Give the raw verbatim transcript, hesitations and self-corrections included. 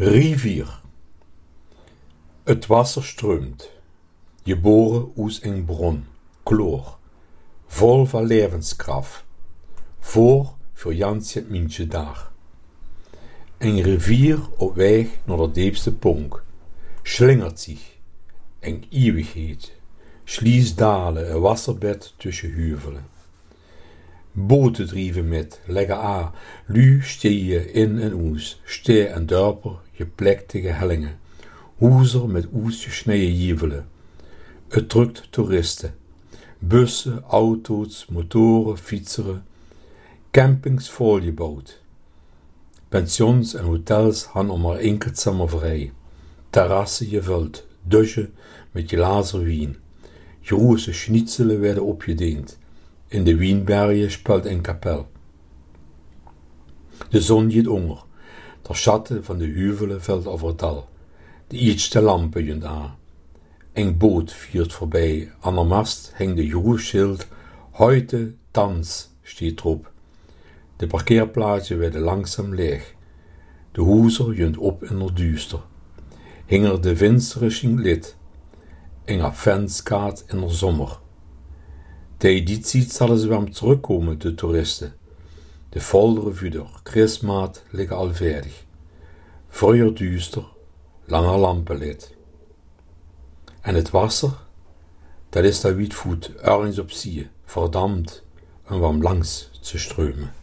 Rivier. Het Wasser strömt, geboren aus een bron, kloor, vol van levenskraft, voor voor Jans het mintje daar. Een rivier op weg naar de diepste ponk, slingert zich, een eeuwigheid, schließt dalen, een wasserbed tussen huvelen. Boten drieven met, leggen aan, lu steeën in en oes, stee en duiper, geplekte hellingen, hoezer met oes gesneden jievelen. Het drukt toeristen, bussen, auto's, motoren, fietseren, campings volgebouwd. Pensions en hotels hadden om maar enkel zomer vrij, terrassen gevuld, douchen met glazen wien, große schnitzelen werden opgediend. In de Wienbergen speelt een kapel. De zon gaat onder. De schatten van de huvelen valt over het dal. De eerste lampen gaan aan. Een boot viert voorbij. Aan de mast hangt de groene schild. Heute Tanz steht erop. De parkeerplaatsen werden langzaam leeg. De huizen gaan op in het duister. Hing de vensteren lid. Een adventskaart in de zomer. De editie zullen ze weer terugkomen, de toeristen. De folderen vuur, Christmaat liggen al fertig. Vroeger duister, langer lampenlicht. En het wasser, dat is dat witvoet ergens op zee, verdampt en warm langs te strömen.